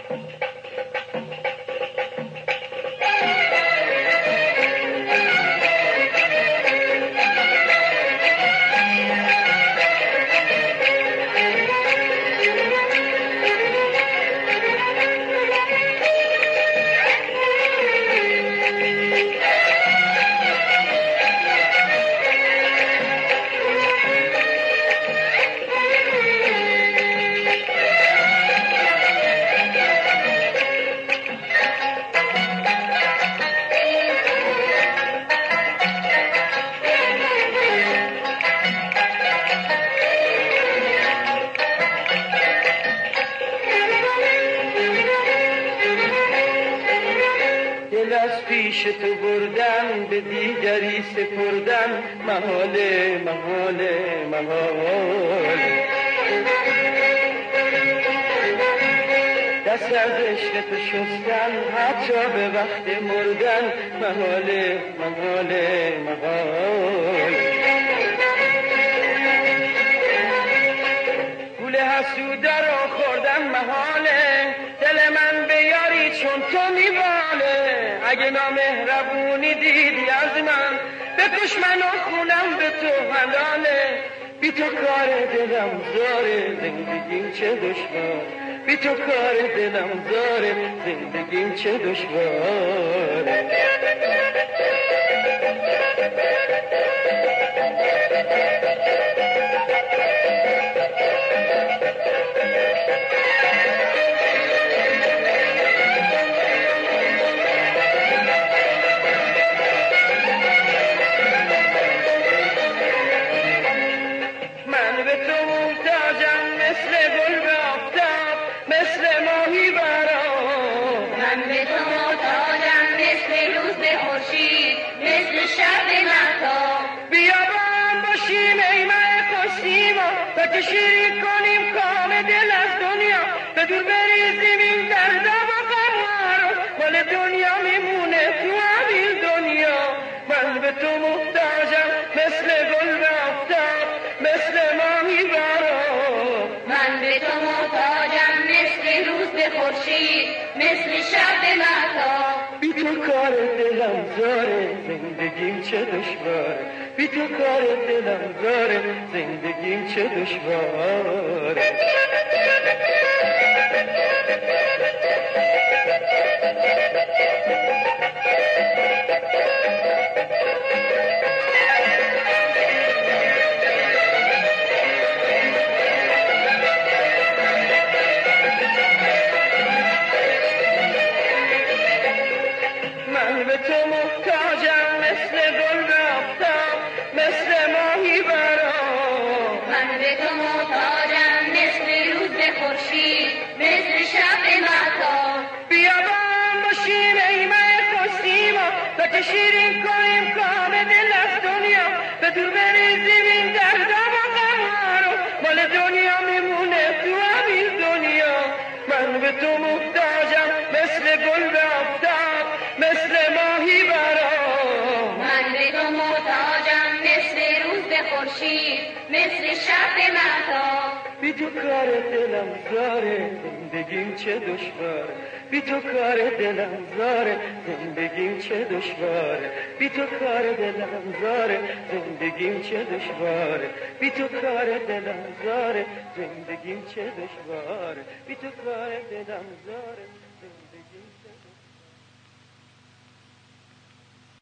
پیش تو بردم به دیگری سپردم محاله محاله محاله دست از عشق تو شستن حتی به وقت مردن محاله محاله محاله گول حسوده را خوردم محاله دل من به یاری چون تو میباله اگه نامهربونی دیدی از من بکش من و خونم به تو حلاله بی تو کار دلم زاره زندگیم چه دشوار بی تو کار دلم زاره زندگیم چه دشواره شیرین کنیم کام دل از دنیا به دور بریزیم این درد و غم مال دنیا میمونه تو همین دنیا من به تو محتاجم مثل گل به آفتاب مثل ماهی برا من به تو محتاجم مثل روز به خورشید مثل شب به مهتاب بی تو کار دلم زاره زندگیم چه دشواره بی تو کار دلم زاره زندگیم چه دشواره من به تو محتاجم مثل گل به آفتاب مثل ماهی برا من به تو محتاجم مثل روز به خورشید مثل شب به مهتاب بیا با هم باشیم ای مه خوشیما تا شیرین کنیم کام دل از دنیا به دور بریزیم این درد و غم رو مال دنیا میمونه تو همین دنیا من به تو محتاجم مثل گل به آفتاب مثل ماهی برا من به تو محتاجم مثل روز به خورشید مثل شب به مهتاب بی تو کار دلم زاره زندگیم چه دشواره بی تو کار دلم زاره زندگیم چه دشواره بی تو کار دلم زاره زندگیم چه دشواره بی تو کار دلم زاره زندگیم چه دشواره بی تو کار دلم زاره زندگیم